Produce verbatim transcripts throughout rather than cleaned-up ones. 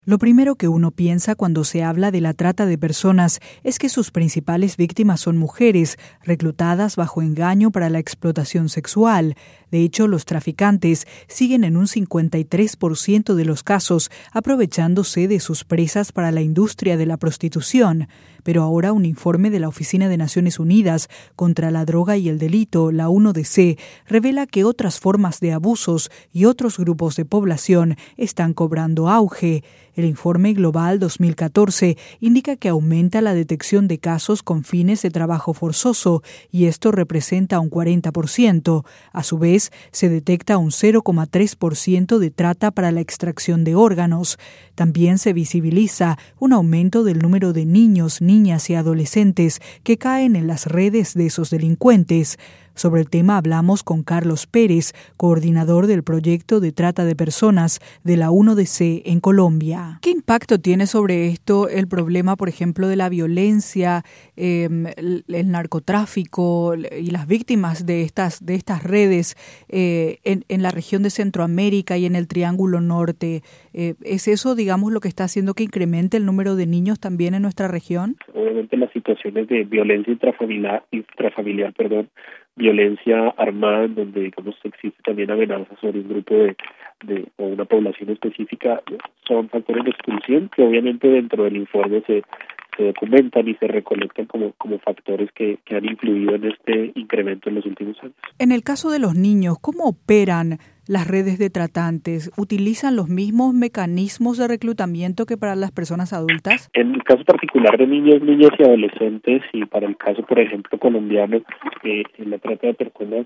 Lo primero que uno piensa cuando se habla de la trata de personas es que sus principales víctimas son mujeres, reclutadas bajo engaño para la explotación sexual. De hecho, los traficantes siguen en un cincuenta y tres por ciento de los casos aprovechándose de sus presas para la industria de la prostitución. Pero ahora un informe de la Oficina de Naciones Unidas contra la Droga y el Delito, la uno D C, revela que otras formas de abusos y otros grupos de población están cobrando auge. El informe global dos mil catorce indica que aumenta la detección de casos con fines de trabajo forzoso y esto representa un cuarenta por ciento. A su vez, se detecta un cero coma tres por ciento de trata para la extracción de órganos. También se visibiliza un aumento del número de niños, niñas y adolescentes que caen en las redes de esos delincuentes. Sobre el tema hablamos con Carlos Pérez, coordinador del proyecto de trata de personas de la uno D C en Colombia. ¿Qué impacto tiene sobre esto el problema, por ejemplo, de la violencia, eh, el, el narcotráfico y las víctimas de estas, de estas redes eh, en, en la región de Centroamérica y en el Triángulo Norte? Eh, ¿Es eso, digamos, lo que está haciendo que incremente el número de niños también en nuestra región? Obviamente las situaciones de violencia intrafamiliar, intrafamiliar perdón, violencia armada, en donde digamos existe también amenazas sobre un grupo de, de o una población específica, son factores de exclusión que obviamente dentro del informe se, se documentan y se recolectan como, como factores que, que han influido en este incremento en los últimos años. En el caso de los niños, ¿cómo operan las redes de tratantes? ¿Utilizan los mismos mecanismos de reclutamiento que para las personas adultas? En el caso particular de niños, niñas y adolescentes, y para el caso, por ejemplo, colombiano, eh, en la trata de personas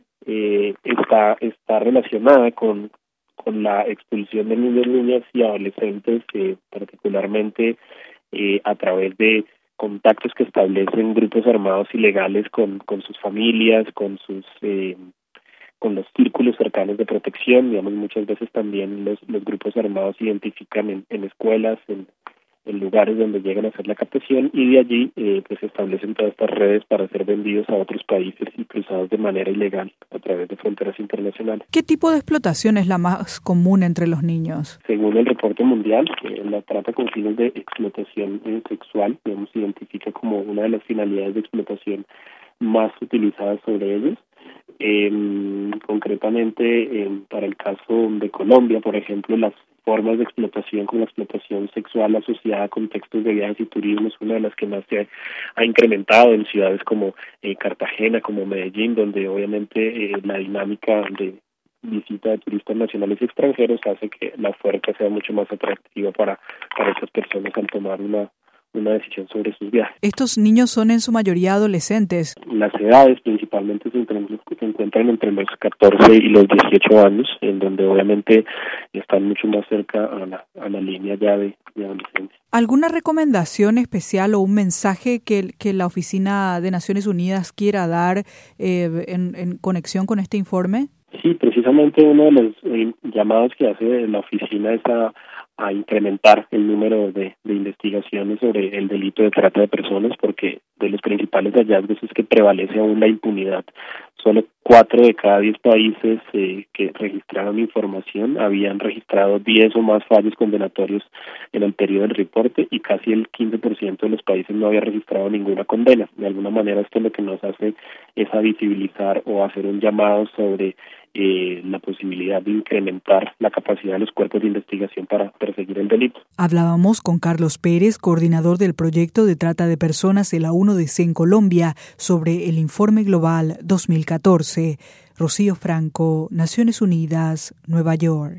eh, está está relacionada con, con la expulsión de niños, niñas y adolescentes, eh, particularmente eh, a través de contactos que establecen grupos armados ilegales con, con sus familias, con sus... Eh, con los círculos cercanos de protección. Digamos, muchas veces también los, los grupos armados se identifican en, en escuelas, en, en lugares donde llegan a hacer la captación y de allí eh, pues se establecen todas estas redes para ser vendidos a otros países y cruzados de manera ilegal a través de fronteras internacionales. ¿Qué tipo de explotación es la más común entre los niños? Según el reporte mundial, eh, la trata con fines de explotación eh, sexual, digamos, se identifica como una de las finalidades de explotación más utilizadas sobre ellos. Eh, concretamente, eh, para el caso de Colombia, por ejemplo, las formas de explotación como la explotación sexual asociada a contextos de viajes y turismo es una de las que más se ha, ha incrementado en ciudades como eh, Cartagena, como Medellín, donde obviamente eh, la dinámica de visita de turistas nacionales y extranjeros hace que la oferta sea mucho más atractiva para, para esas personas al tomar una una decisión sobre sus viajes. ¿Estos niños son en su mayoría adolescentes? Las edades principalmente se, se encuentran entre los catorce y los dieciocho años, en donde obviamente están mucho más cerca a la, a la línea ya de, de adolescencia. ¿Alguna recomendación especial o un mensaje que, que la Oficina de Naciones Unidas quiera dar eh, en, en conexión con este informe? Sí, precisamente uno de los eh, llamados que hace la oficina es a a incrementar el número de, de investigaciones sobre el delito de trata de personas, porque de los principales hallazgos es que prevalece aún la impunidad. Solo cuatro de cada diez países eh, que registraron información habían registrado diez o más fallos condenatorios en el periodo del reporte y casi el quince por ciento de los países no había registrado ninguna condena. De alguna manera esto lo que nos hace es a visibilizar o hacer un llamado sobre Eh, la posibilidad de incrementar la capacidad de los cuerpos de investigación para perseguir el delito. Hablábamos con Carlos Pérez, coordinador del proyecto de trata de personas de la uno D C en Colombia, sobre el informe global dos mil catorce. Rocío Franco, Naciones Unidas, Nueva York.